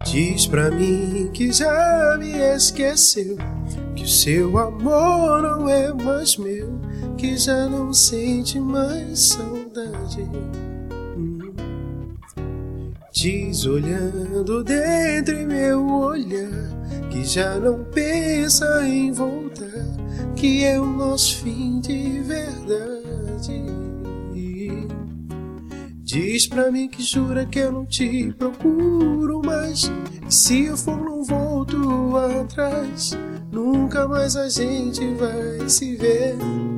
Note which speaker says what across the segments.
Speaker 1: Diz pra mim que já me esqueceu, que o seu amor não é mais meu, que já não sente mais saudade. Diz olhando dentro em meu olhar, que já não pensa em voltar, que é o nosso fim de verdade. Diz pra mim que jura que eu não te procuro mais, e se eu for não volto atrás, nunca mais a gente vai se ver.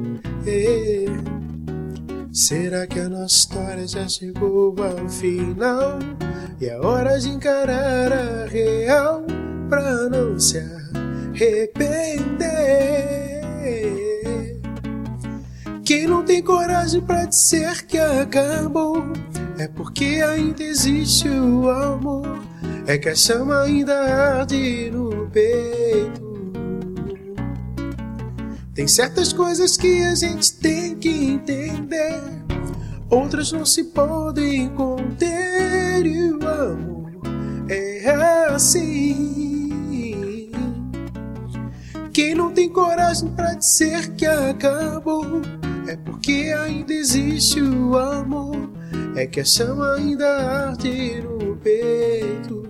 Speaker 1: Será que a nossa história já chegou ao final? E é hora de encarar a real, pra não se arrepender. Quem não tem coragem pra dizer que acabou, é porque ainda existe o amor, é que a chama ainda arde no peito. Tem certas coisas que a gente tem que entender, outras não se podem conter, e o amor é assim. Quem não tem coragem pra dizer que acabou, é porque ainda existe o amor, é que a chama ainda arde no peito.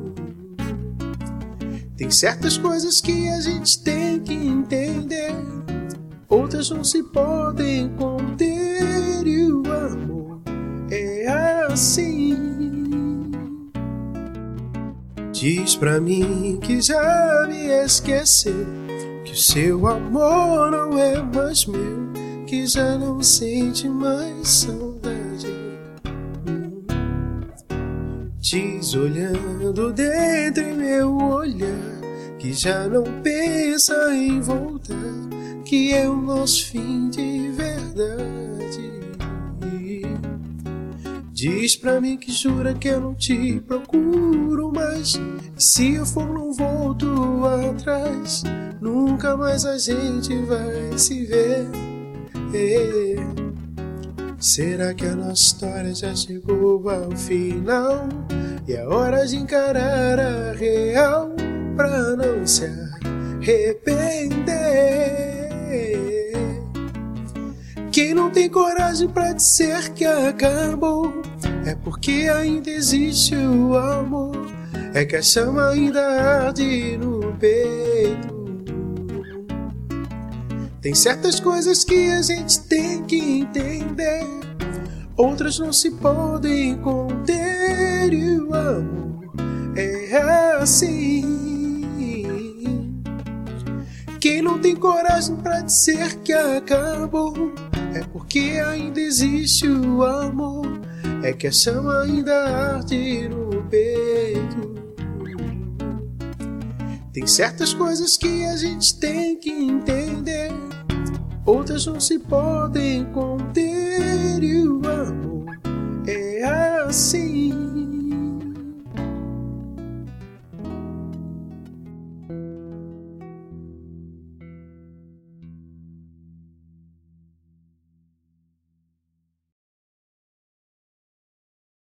Speaker 1: Tem certas coisas que a gente tem que entender, outras não se podem conter, e o amor é assim. Diz pra mim que já me esqueceu, que o seu amor não é mais meu, que já não sente mais saudade. Diz olhando dentro em meu olhar, que já não pensa em voltar, que é o nosso fim de verdade. Diz pra mim que jura que eu não te procuro mais, e se eu for não volto atrás, nunca mais a gente vai se ver. Será que a nossa história já chegou ao final? E é hora de encarar a real, pra não se arrepender. Quem não tem coragem pra dizer que acabou, é porque ainda existe o amor, é que a chama ainda arde no peito. Tem certas coisas que a gente tem que entender, outras não se podem conter, e o amor é assim. Quem não tem coragem pra dizer que acabou, é porque ainda existe o amor, é que a chama ainda arde no peito. Tem certas coisas que a gente tem que entender, outras não se podem conter, e o amor